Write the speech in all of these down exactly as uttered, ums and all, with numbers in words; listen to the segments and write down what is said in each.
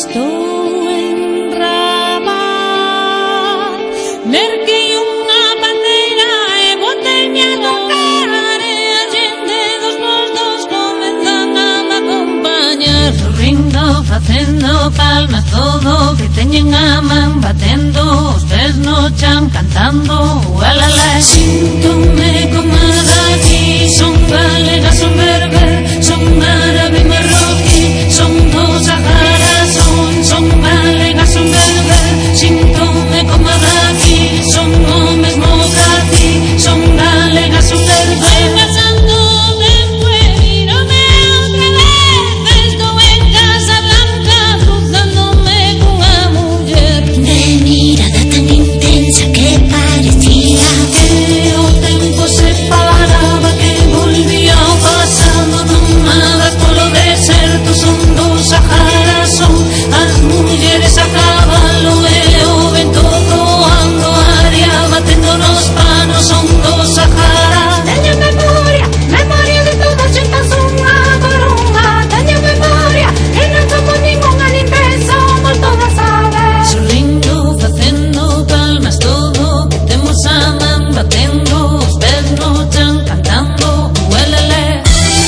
estou en Rabat. Merquei unha bandeira e botei a tocar, e a xente dos postos comezan a me acompañar, sorrindo, facendo palmas, todo que teñen a man, batendo os pés no chan, cantando ualala. Síntome como daqui, son galega, son berber, son árabe, marroquí, son do Sahara, son, son galega, son berber. Síntome como daqui, son o mesmo que ti, son galega, son berber. Pasando de mírame outra vez, estou en Casa Blanca, cruzándome cunha muller de mirada tan intensa que parecía que o tempo se paraba, que volvía ao pasado. Nómadas polo deserto, son do Sahara, son as mulleres a cabalo e o vento voando, aria batendo nos panos, son do Sahara. Teño memoria, memoria de todas xentas unha por unha. Teño memoria, que non somos ningunha nin pensamos todas a vez. Sorrindo, facendo palmas, todo que temos a man, batendo os pés no chan, cantando uelele.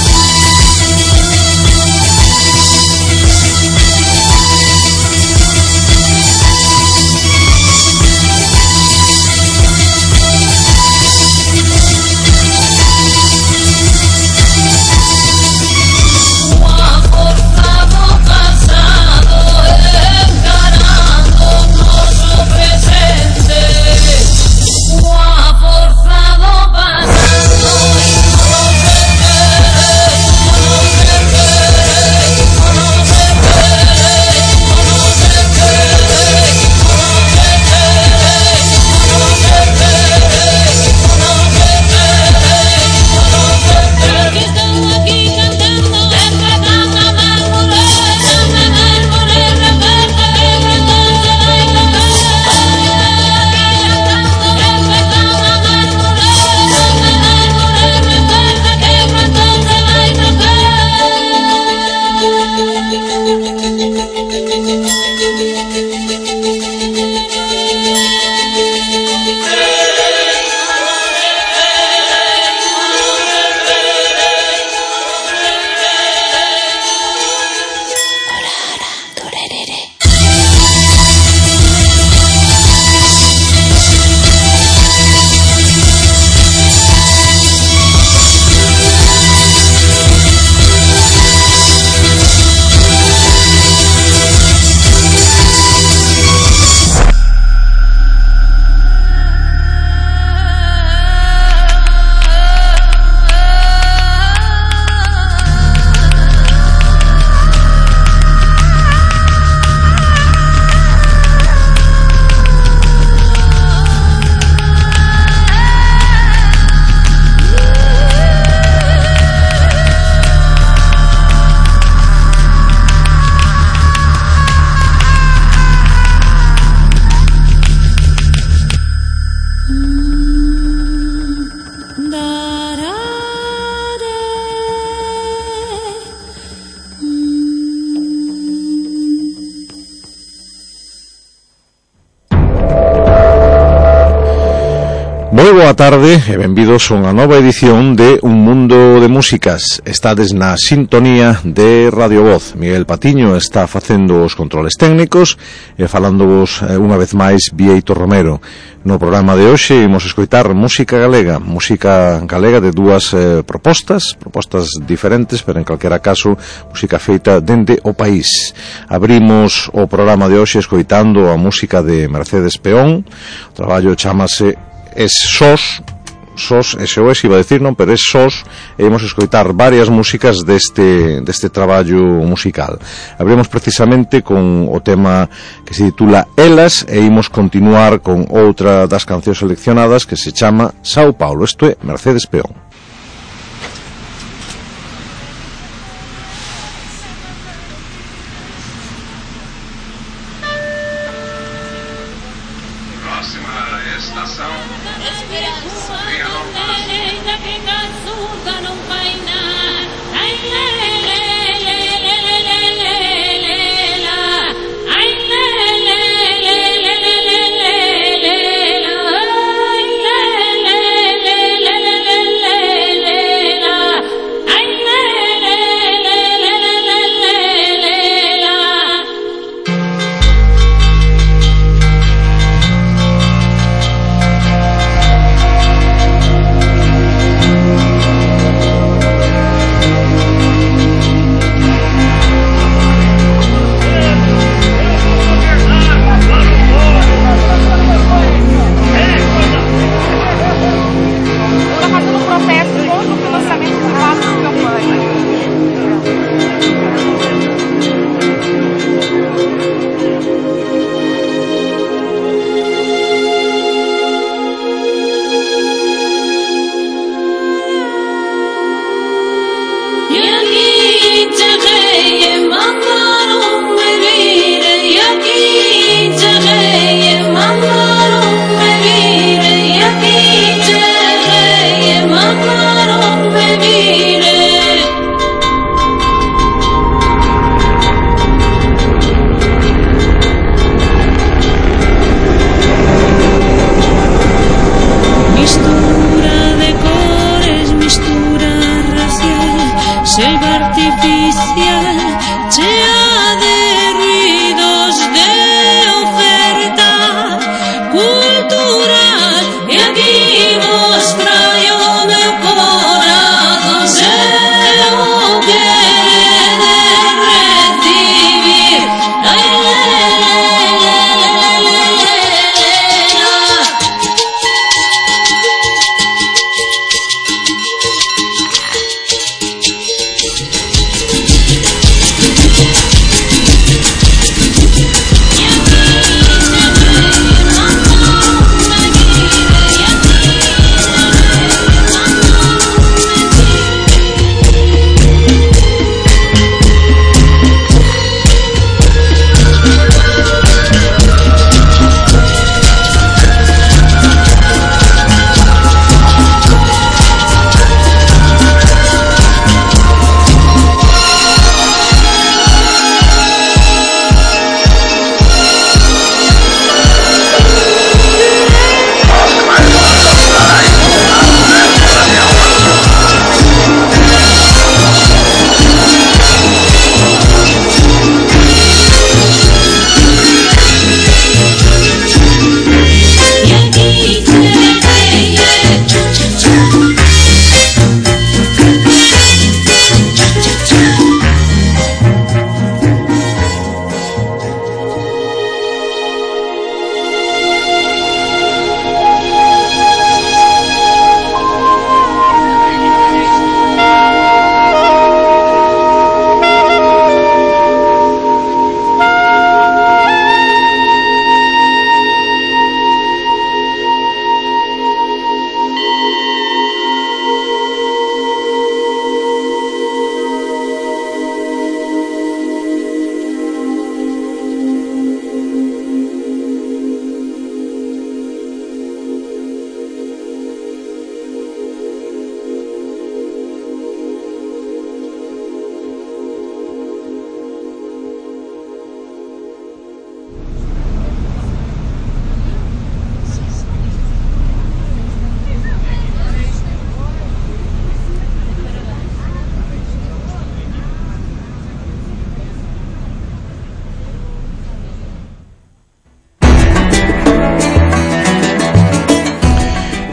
Moi boa tarde e benvidos a unha nova edición de Un Mundo de Músicas. Estades na sintonía de Radio Voz. Miguel Patiño está facendo os controles técnicos e falándovos unha vez máis Bieito Romero. No programa de hoxe imos escoitar música galega, música galega de dúas eh, propostas, propostas diferentes, pero en calquera caso música feita dende o país. Abrimos o programa de hoxe escoitando a música de Mercedes Peón. O traballo chamase Es Sos, Sos, S O S iba a decir, non, pero es Sos, e imos escoitar varias músicas deste, deste traballo musical. Abrimos precisamente con o tema que se titula Elas e imos continuar con outra das cancións seleccionadas que se chama Sao Paulo. Isto é Mercedes Peón.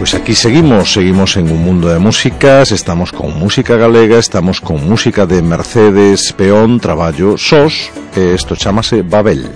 Pois aquí seguimos, seguimos en un mundo de músicas, estamos con música galega, estamos con música de Mercedes Peón, traballo Sós, e isto chamase Babel.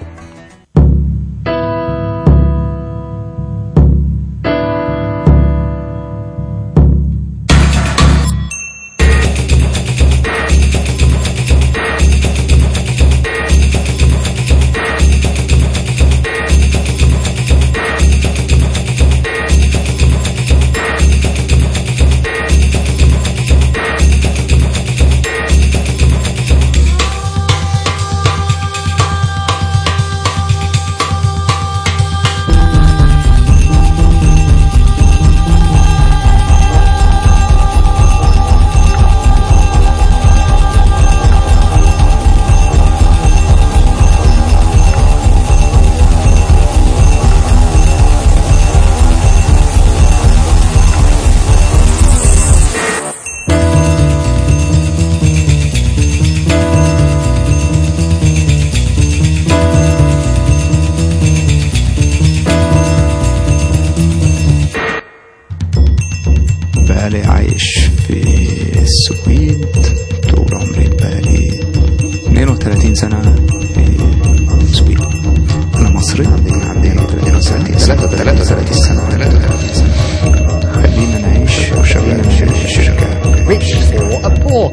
بالي عايش في السويد طول عمري، بقالي اثنين وثلاثين سنة في السويد. أنا مصري، عندي عندي اثنين وثلاثين ثلاثة وثلاثين سنة ثلاثة وثلاثين سنة. خلينا نعيش وشغلنا في الشركة. Rich for a poor.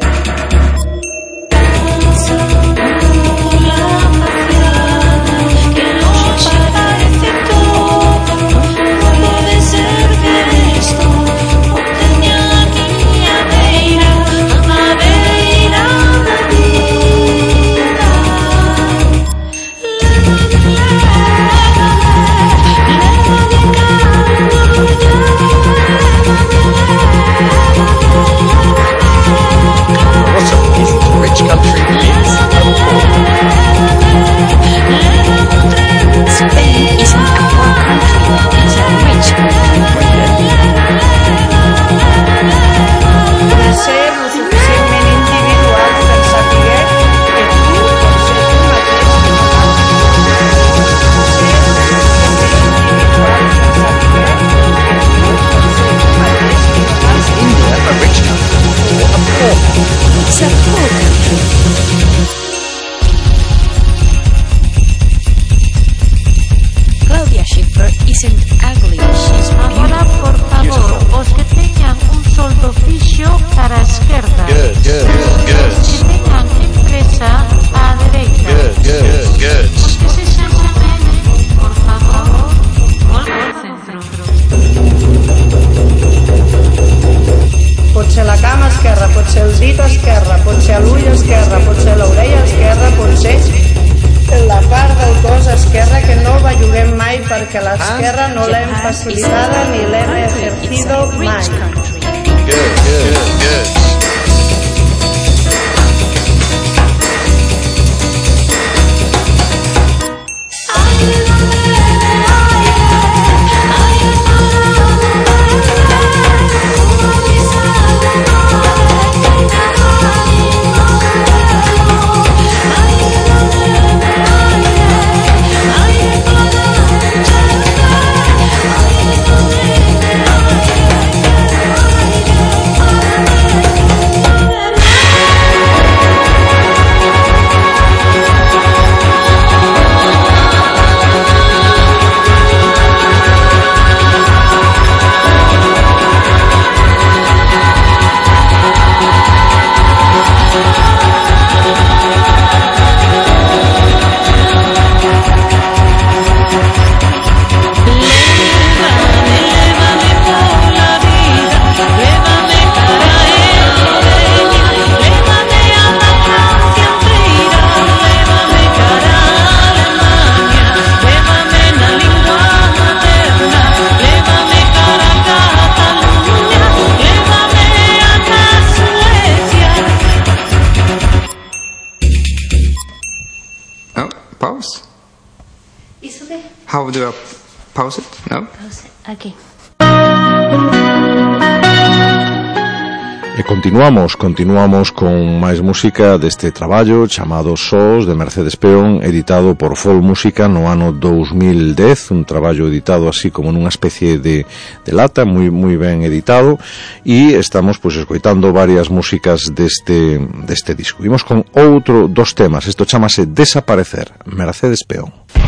Claudia Schiffer isn't ugly, she's Ahora, por favor, os que teñan un soldo fixo para a esquerda. Good, good, good. Os que teñan empresa á dereita. Good, good, good. Os que sexan jóvenes, por favor, volve ao centro. Pot ser la cama esquerra, pot ser el dit esquerre, pot ser l'ull esquerre, pot ser l'orella esquerra, pot ser la part del cos esquerra que no belluguem mai perquè l'esquerra no l'hem facilitada ni l'hem ejercido mai. Good, good, good. Oh, pause? It's okay. How do I pause it? No? Pause it. Okay. E continuamos, continuamos con máis música deste traballo chamado Sós de Mercedes Peón, editado por Folk Música no ano dous mil dez, un traballo editado así como nunha especie de, de lata, moi moi ben editado, e estamos pois escoitando varias músicas deste deste disco. Vimos con outro dos temas, isto chamase Desaparecer, Mercedes Peón.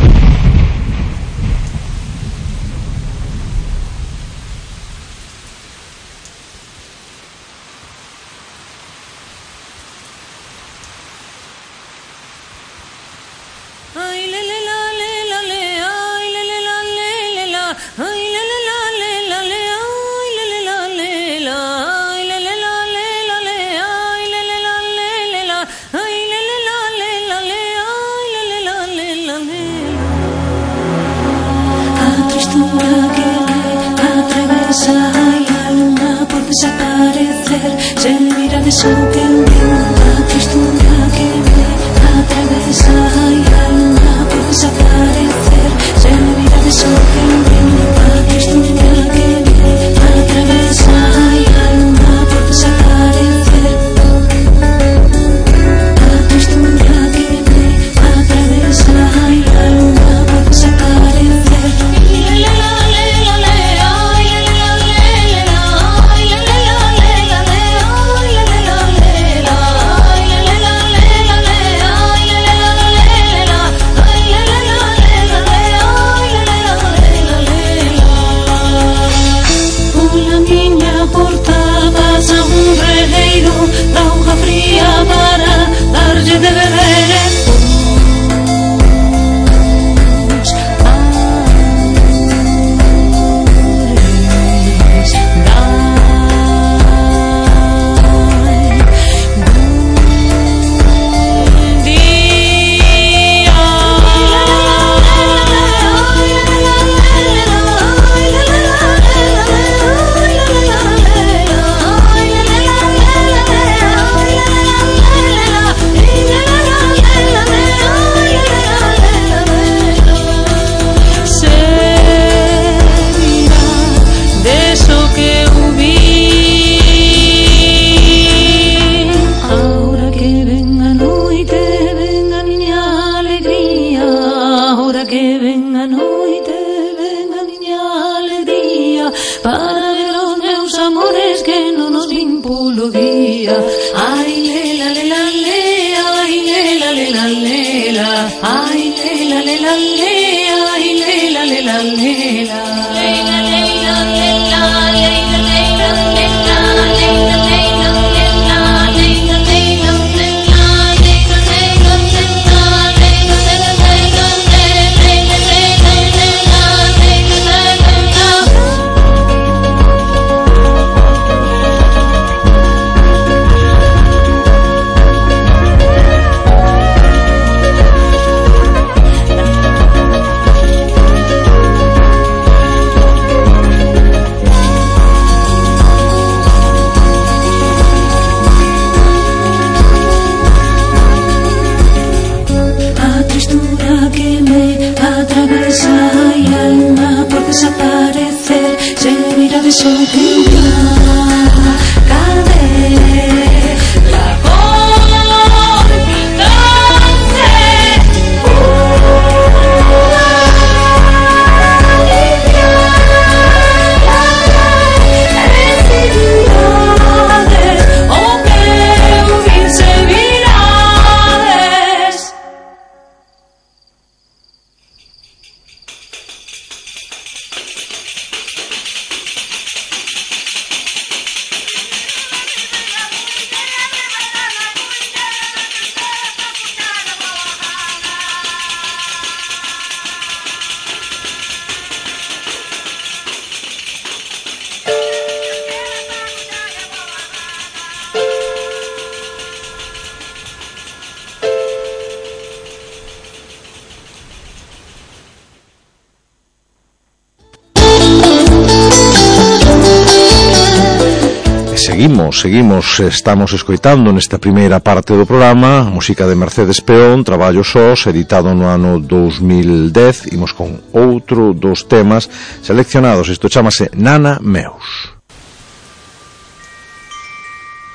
Seguimos, seguimos, estamos escoitando nesta primeira parte do programa a música de Mercedes Peón, Traballo Sós, editado no ano dous mil dez. Imos con outro dos temas seleccionados, isto chamase Nana Meus.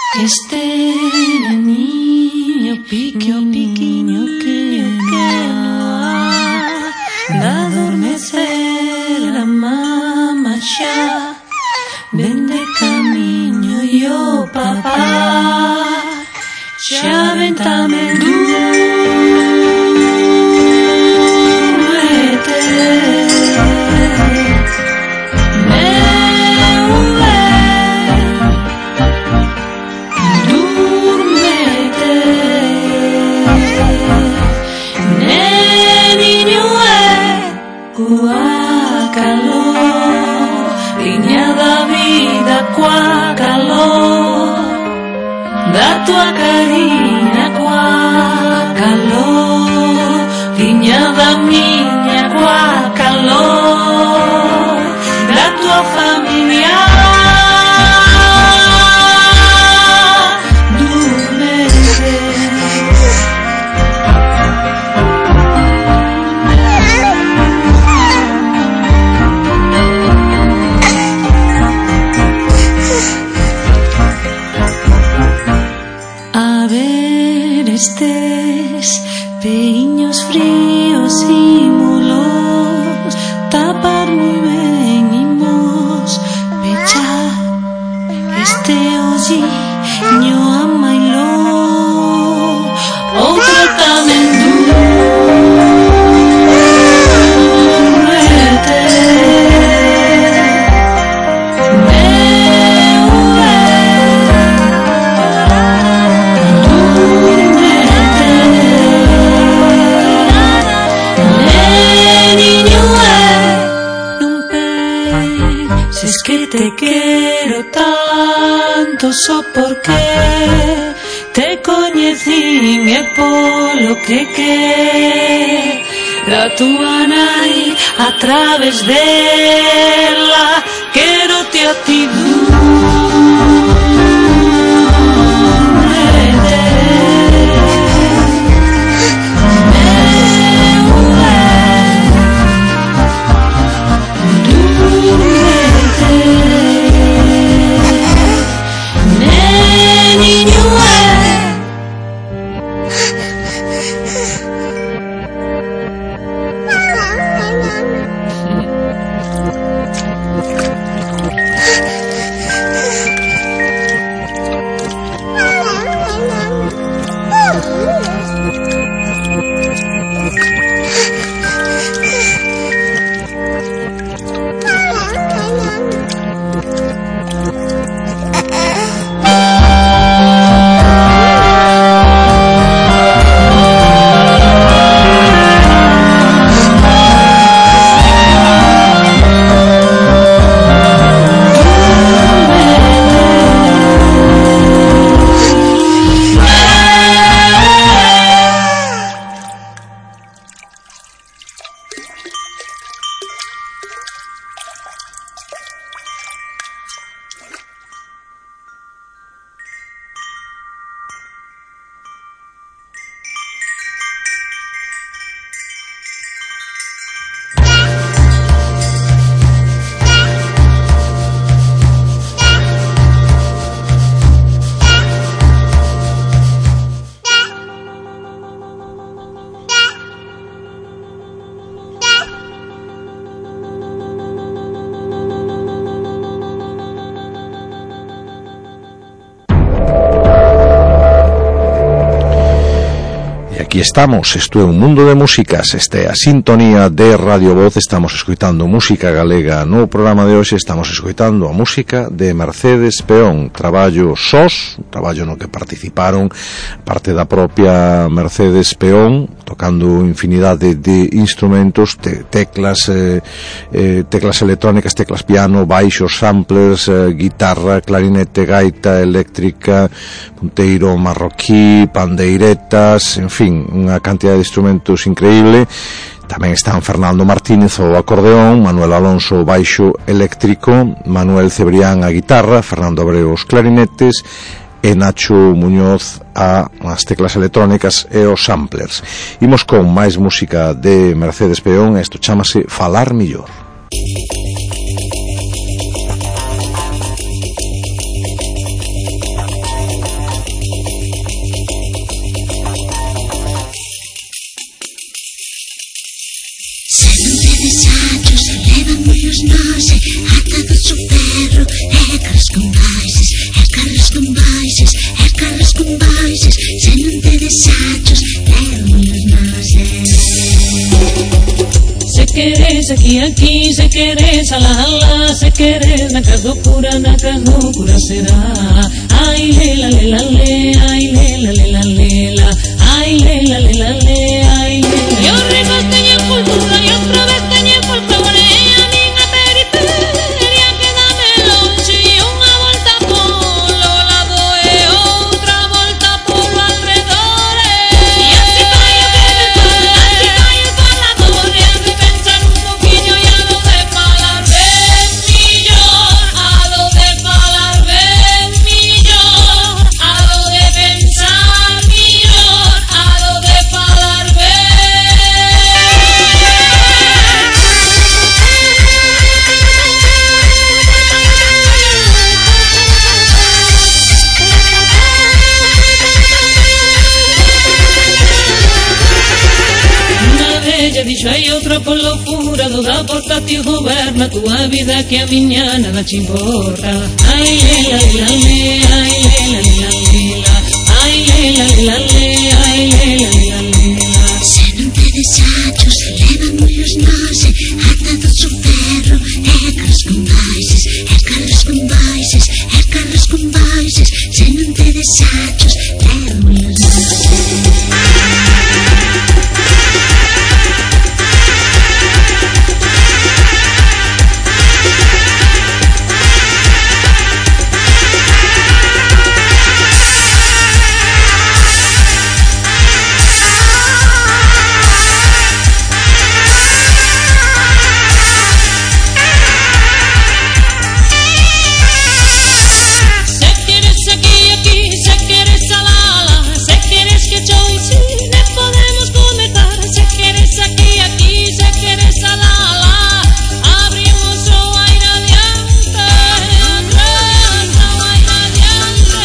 Este niño piquio, piquiño que no ha de adormecer a mamá xa. Ven de camiño yo papá, xa ventame dúrete. Meu ben, dúrmete. Neniño é coa calor, viña da vida coa calor, da tua cariña coa calor, viña da miña coa calor, da tua familia. Estes peiños fríos ímolos tapar moi ben imos pechar este olliño amailo outro tamén dúrete. Que te quero tanto só porque te coñecín e polo que que da tua nai a través dela quero te a ti Aquí estamos, isto é un mundo de músicas, este é a sintonía de Radio Voz, estamos escoitando música galega no programa de hoxe, estamos escoitando a música de Mercedes Peón, traballo sós, un traballo no que participaron parte da propia Mercedes Peón, tocando infinidade de instrumentos, te, teclas, eh, eh, teclas electrónicas, teclas piano, baixos, samplers, eh, guitarra, clarinete, gaita, eléctrica, punteiro marroquí, pandeiretas, en fin, unha cantidad de instrumentos increíble. Tamén están Fernando Martínez ao acordeón, Manuel Alonso ao baixo eléctrico, Manuel Cebrián á guitarra, Fernando Abreu aos clarinetes e Nacho Muñoz a as teclas electrónicas e os samplers. Imos con máis música de Mercedes Peón, isto chámase Falar Millor. queres aquí, aquí, se queres a la ala, se queres na casa cura, na casa cura será. Ay, lela, lela, le, ay, lela, lela, lela, ay, lela, lela, le, ay, lela. Yo rico teño cultura y otra vez teño folclore, a mí na periferia quédame longe y unha volta polo lado e outra volta polo alrededor. E así vai o que me fala, así vai o falador, e a de pensar un poquinho e a do de falar ben millor, a do de falar ben millor, a do de pensar millor, a do de falar ben. Unha bella dixo hai outra polo furado da porta ti goberna a tua vida que a miña nada te importa. Ai lela lela le, ai lela lela lela, ai lela lela le, ai lela lela lela. Se non tedes achos, levan os nose, atados o ferro, e carros con baixes, e carros con baixes, e carros con baixes. Se non tedes achos, levan os nose. Se queres aquí, aquí, se queres a la ala, se queres que yo y si ne podemos comenzar. Se queres aquí, aquí, se queres a la ala, abrimos o aire adiante, atrás o aire adiante.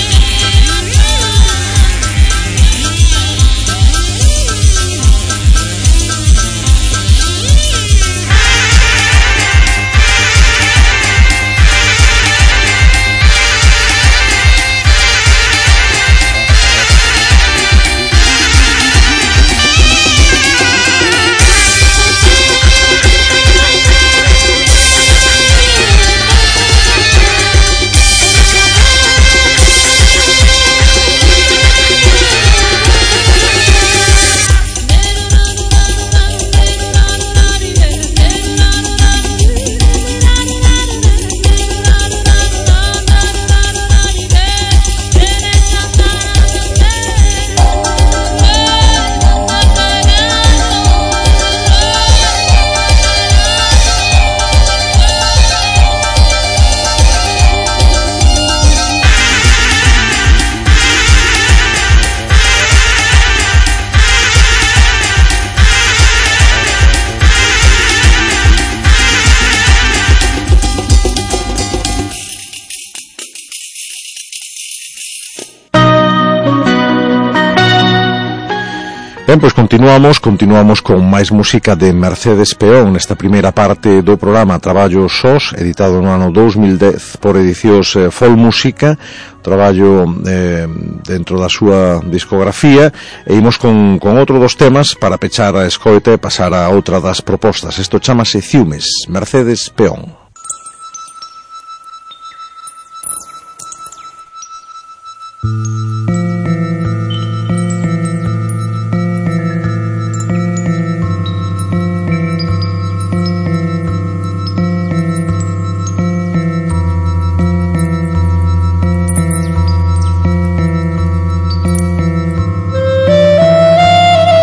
Ben, pois continuamos, continuamos con máis música de Mercedes Peón nesta primeira parte do programa Traballo Sós, editado no ano dous mil dez por Edicións eh, Fol Música, traballo eh, dentro da súa discografía, e imos con, con outro dos temas para pechar a escoita e pasar a outra das propostas. Isto chamase Ciúmes, Mercedes Peón.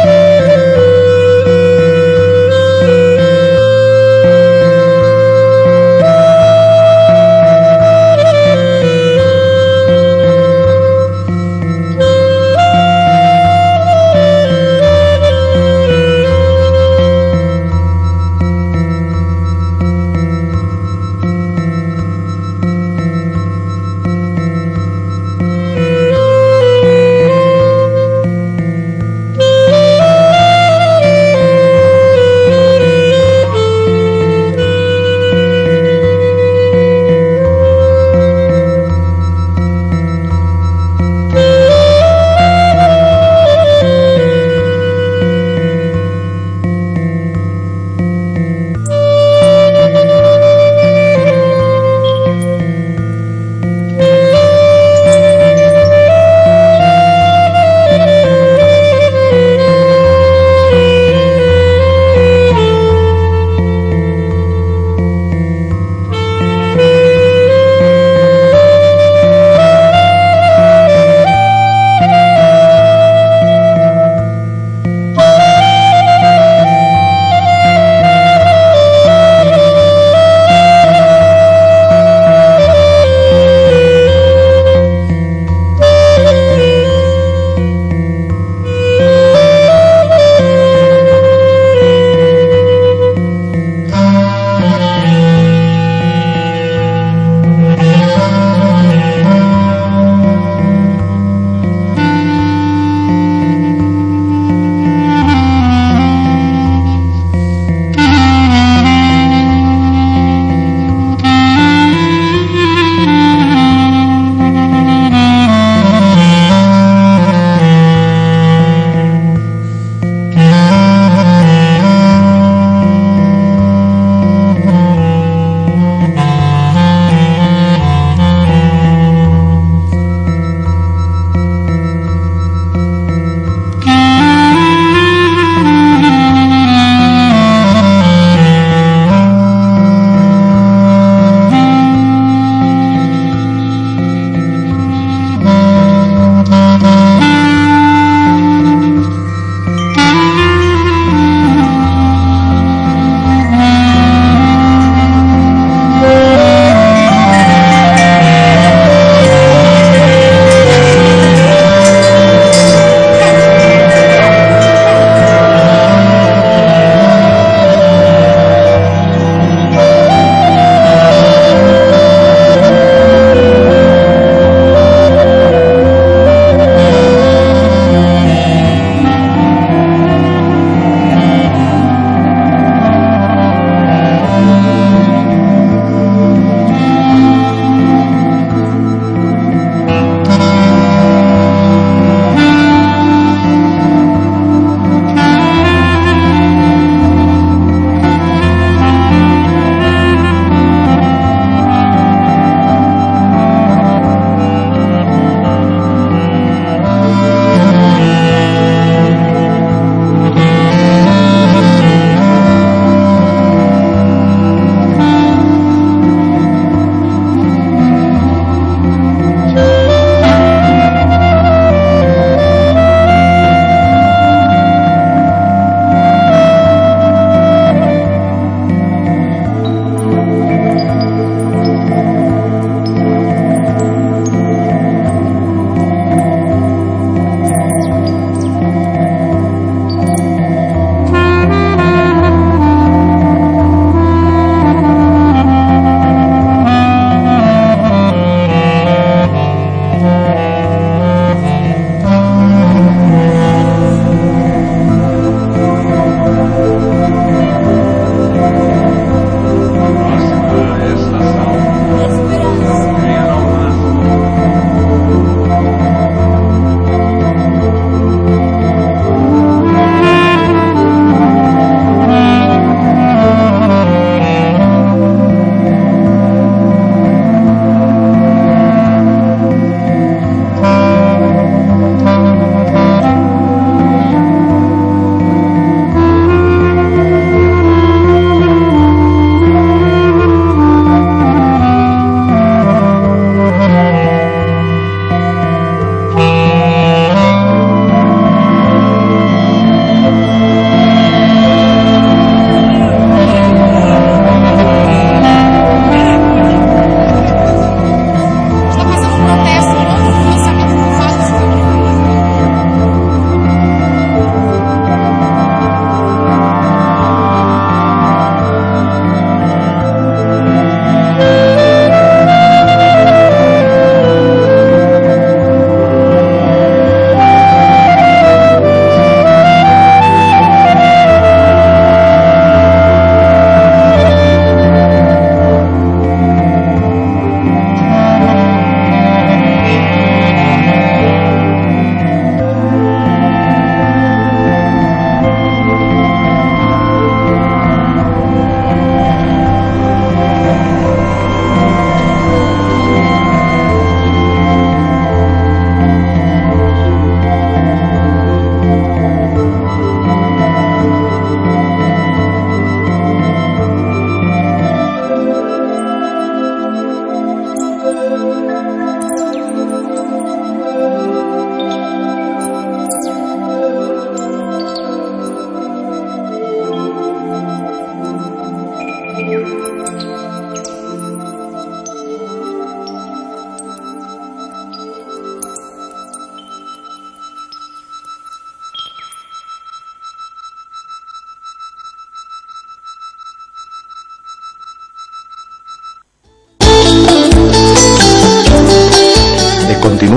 Thank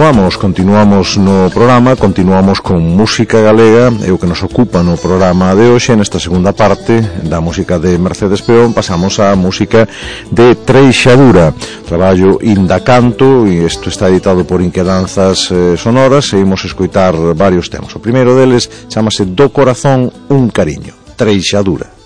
continuamos, continuamos no programa, continuamos con música galega, é o que nos ocupa no programa de hoxe. Nesta segunda parte da música de Mercedes Peón pasamos á música de Treixadura, traballo Indacanto, e isto está editado por Inquedanzas eh, Sonoras, e imos escoitar varios temas. O primeiro deles chamase Do Corazón un Cariño, Treixadura.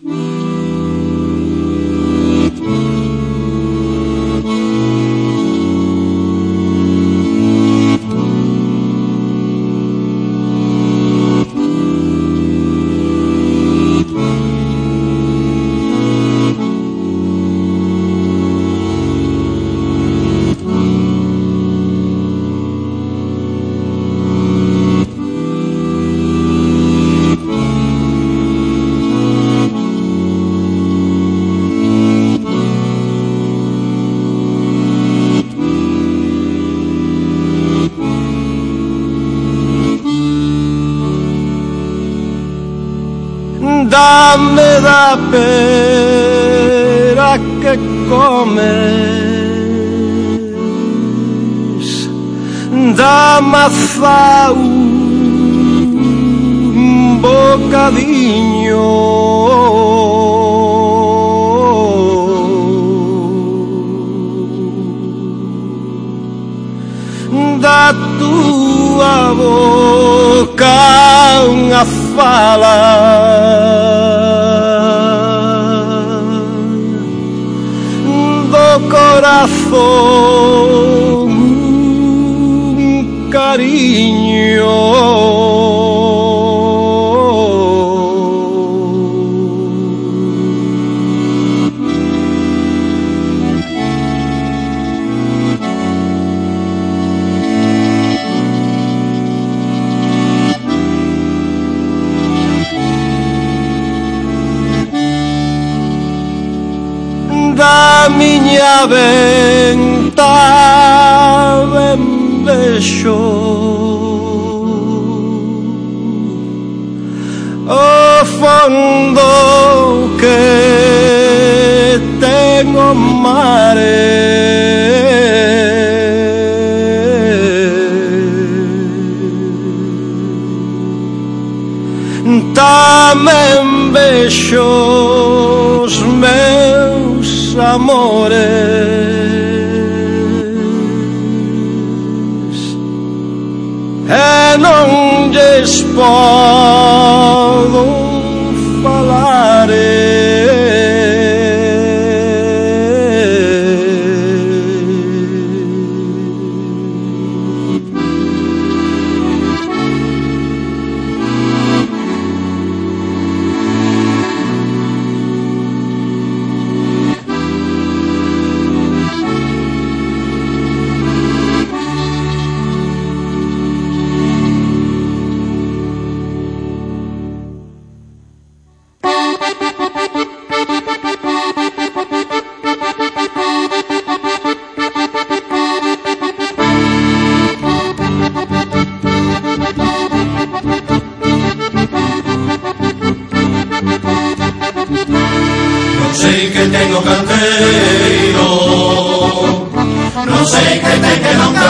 Dame da pera que comes, da maza un bocadiño, da tua boca unha fala, corazón un cariño, da miña venta ben vexo o fondo que ten o mare, tamén vexo os meus amores, e non lles podo falar, sei que tengo canteiro, non sei que ten que non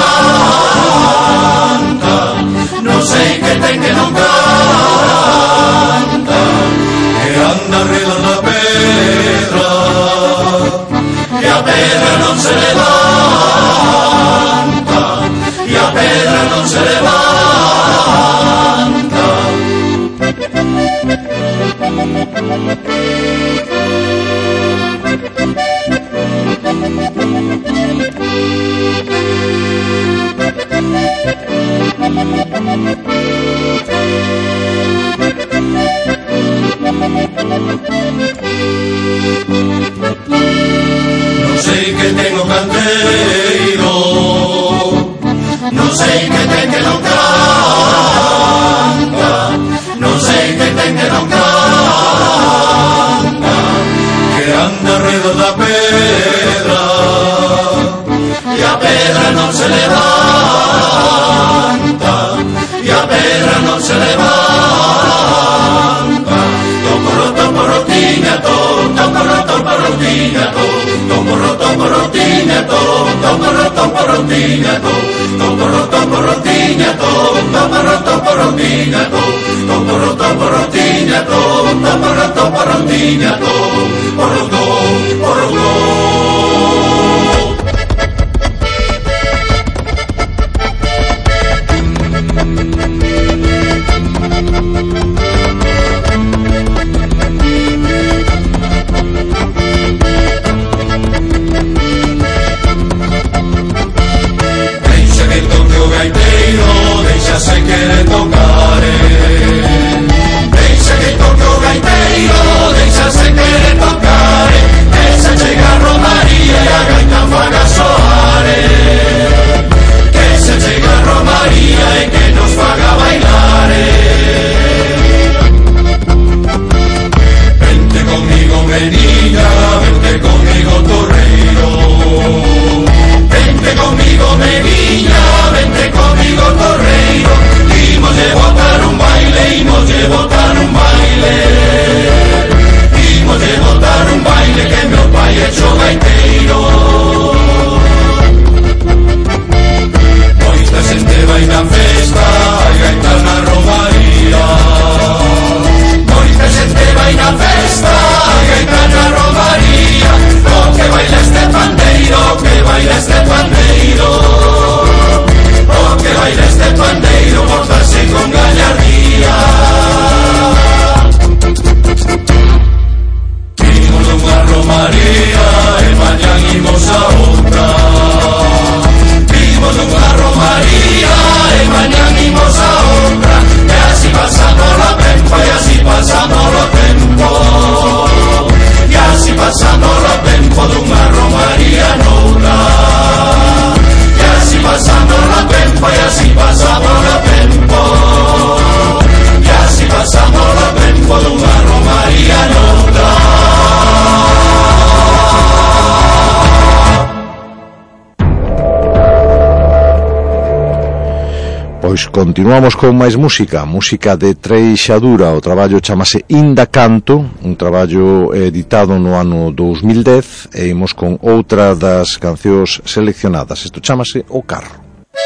canta, non sei que ten que non canta, que anda arredor da pedra, que a pedra non se levanta, e a pedra non se levanta. Non sei que toporrotiña to, toporro, toporrotiña to, toporro, toporrotiña to, toporro, toporrotiña to, toporro, toporrotiña to, porro, to, porro, to. Se quiere tocar, deixa que toque o gaiteiro, deixa se quiere tocar, esa chega a Romaría e a gaita faga soar, que se chega a Romaría e que nos faga bailar. Vente conmigo, menina, vente conmigo, torreiro, vente conmigo, menina, vente conmigo, torreiro. Imos de botar un baile, imos de botar un baile, imos de botar un baile que meu pai hecho gaiteiro. Moita xente vai na festa, hai gaitas na Romaría. Moita xente vai na festa, hai gaitas na Romaría. O que baila este pandeiro, o que baila este pandeiro, o que baila este pandeiro, portarse con gallardía. Imos unha Romaría e mañan imos a outra. Imos unha Romaría e mañan imos a outra. E así pasamos o tempo, e así pasamos o tempo, e así pasamos o tempo dunha Romaría noutra. E así pasamos o tempo, e así pasamos o tempo, e así pasamos o tempo dunha Romaría noutra. Pois continuamos con máis música, música de Treixadura. O traballo chamase Inda Canto, un traballo editado no ano dos mil dez, e imos con outra das cancións seleccionadas. Isto chamase O Carro.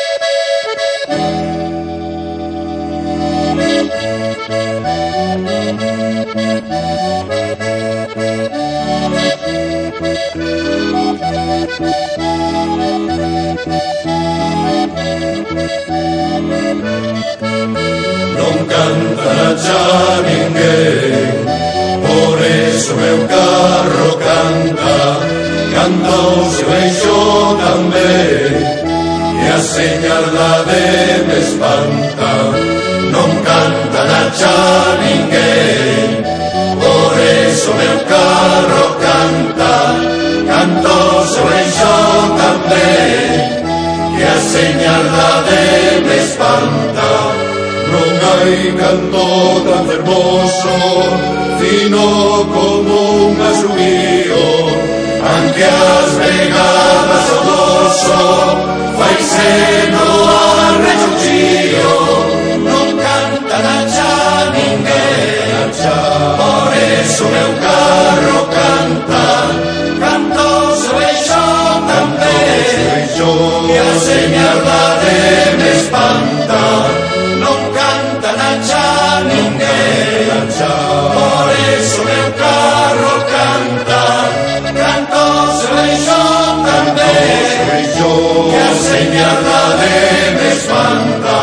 Non canta xa ninguén, por eso meu carro canta, canta o seu eixo tamén, e a señalade me espanta. Non canta xa ninguén, por eso meu carro canta, canta o seu eixo tamén, e a señalade me espanta. Non hai canto tan fermoso, fino como un asubío, aunque as vegadas o doso faise no arrechuchío. Non canta xa ninguén, por eso meu carro canta, canta o seu eixo tamén, e a señalade me espanta. Non canta xa ninguén, por eso meu carro canta, canta o seu eixo tamén, e a señalade me espanta.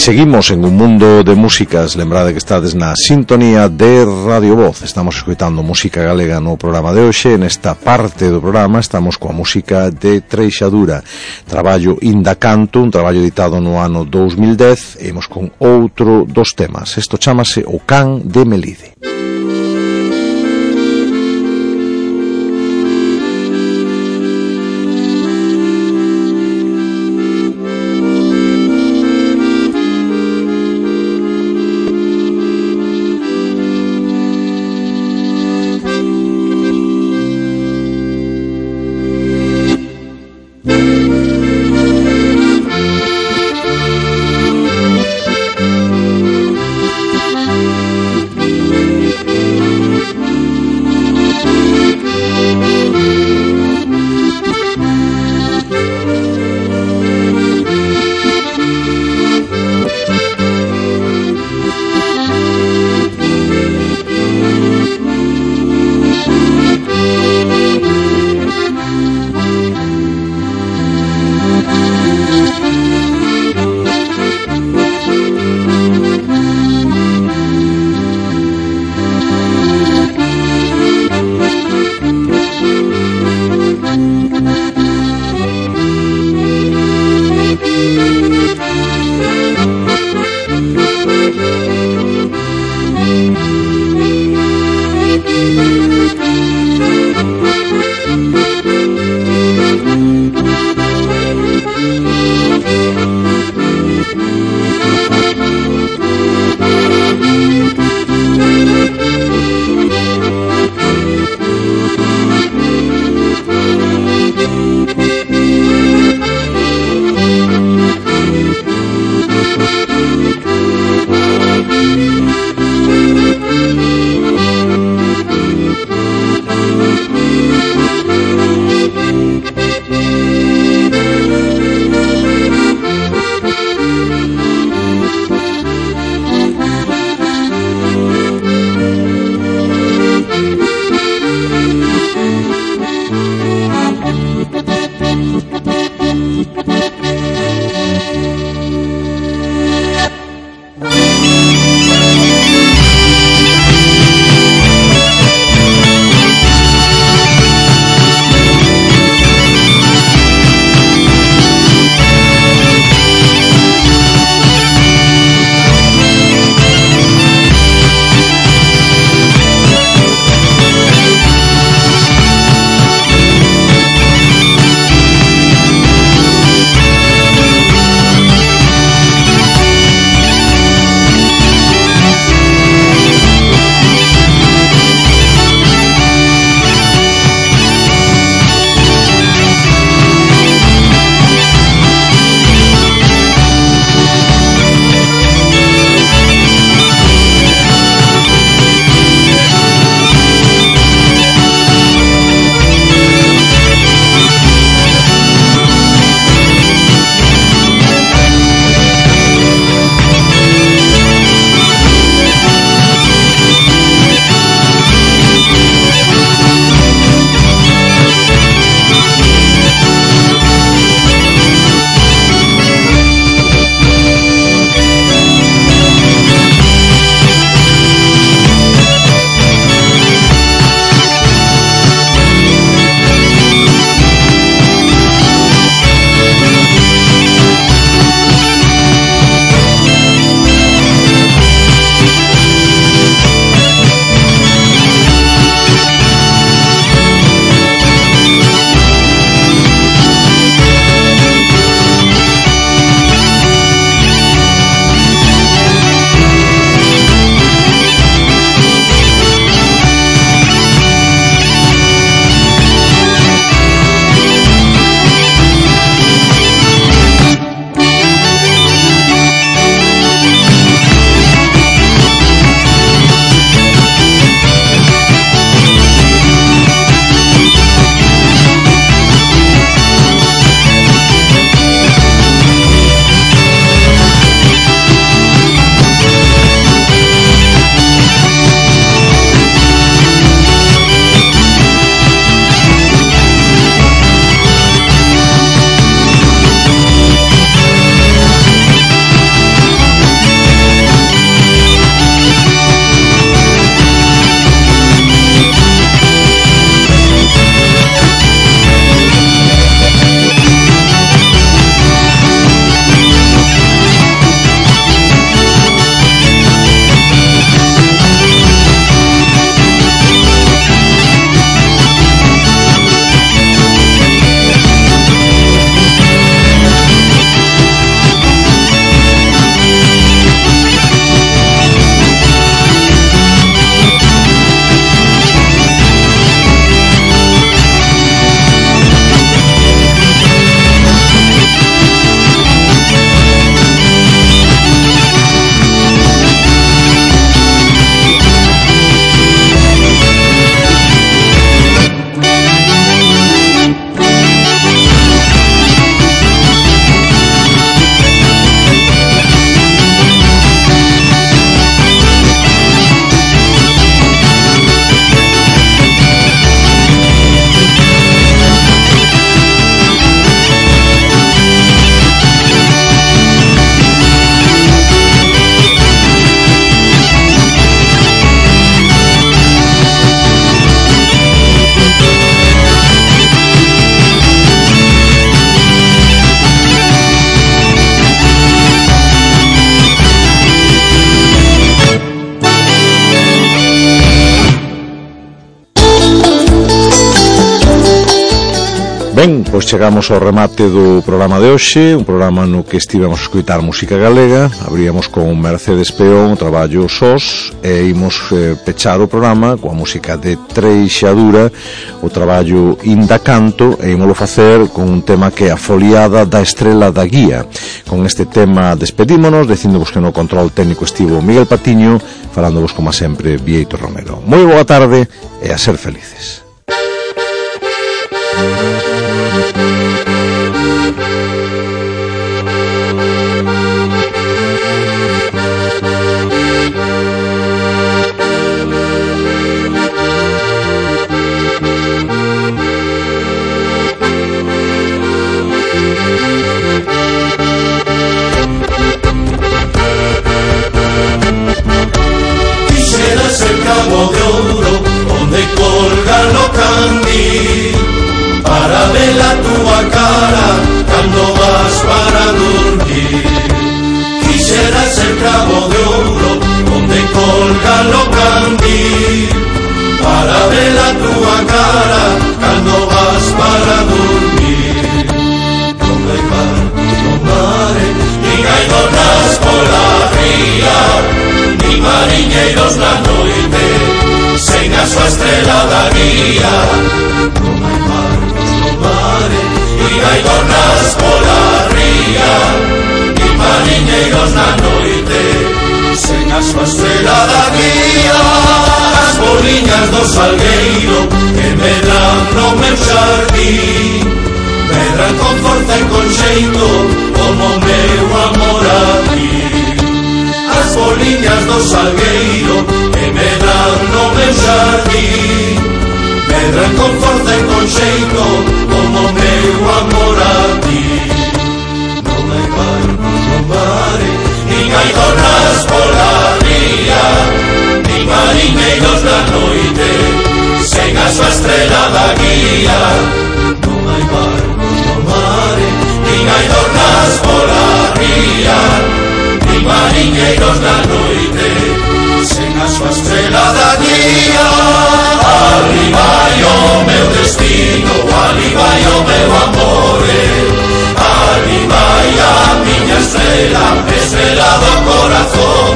seguimos en un mundo de músicas. Lembrade que estades na sintonía de Radio Voz. Estamos escoitando música galega no programa de hoxe. Nesta parte do programa estamos coa música de Treixadura, traballo Inda Canto, un traballo editado no ano dous mil dez. E imos con outro dos temas. Isto chámase O Can de Melide. Pois chegamos ao remate do programa de hoxe, un programa no que estivemos a escoitar música galega. Abríamos con Mercedes Peón, o traballo Sós, e imos eh, pechar o programa coa música de Treixadura, o traballo Inda Canto, e ímolo facer con un tema que é a foliada da Estrela da Guía. Con este tema despedímonos, dicíndovos que no control técnico estivo Miguel Patiño, falándovos como sempre Bieito Romero. Moi boa tarde e a ser felices. Cabo de ouro, onde colga no candil, para ver a tua cara cando vas para dormir. Quixera ser cabo de ouro, onde colga no candil, para ver a tua cara cando vas para dormir. Non hai barcos no mare, nin hai donas pola ría, nin mariñeiros na noite, sen a súa estrela da guía. Non hai barcos no mare, nin hai donas pola ría, nin mariñeiros na noite, sen a súa estrela da guía. As boliñas do salgueiro que medran no meu xardín, medran con forza e con xeito como meu amor a ti. As boliñas do salgueiro que medran no meu xardín, medran con forza e con xeito como meu amor a ti. Non hai barcos no mare, nin hai donas pola ría, nin mariñeiros na noite, sen a súa estrela da guía. Non hai barcos no mare, nin hai donas pola ría, nin mariñeiros na noite, sen a súa estrela da guía. Ali vai o meu destino, ali vai o meu amore, ali vai a miña estrela, estrela do corazón,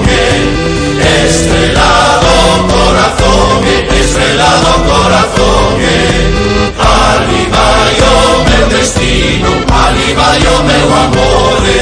estrela do corazón, estrela do corazón. Ali vai o meu destino, ali vai o meu amore.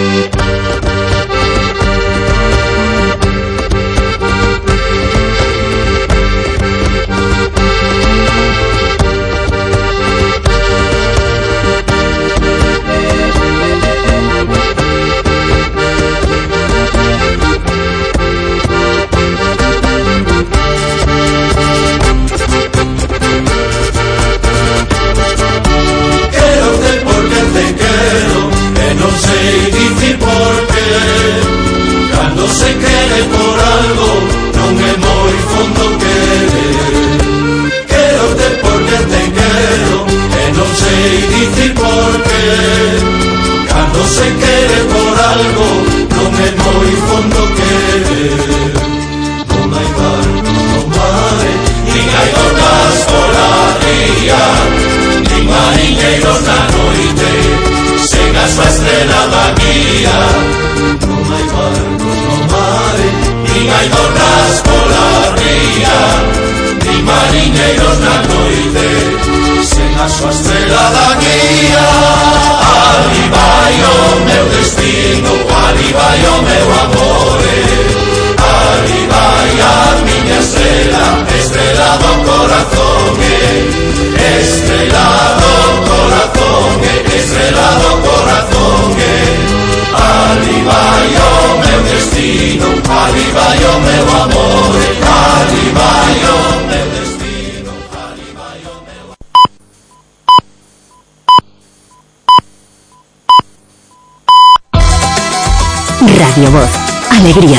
Non sei dicir por qué, cando se quere por algo non é moi fondo querer. Quero te porque te quero, e non sei dicir por qué, cando se quere por algo non é moi fondo querer. Non hai barcos no mare, nin hai donas pola ría, nin mariñeiros na noite, sen a súa estrela da guía. Non hai barcos no mare, nin hai donas pola ría, nin mariñeiros na noite, sen a súa estrela da guía. Ali vai o meu destino, ali vai o meu amore, ali vai a miña estrela, estrela do corazón, estrela do corazón, estrela do corazón. Ali vai o meu destino, ali vai o meu amor, ali vai o meu destino, ali vai o meu amor. Radio Voz, alegría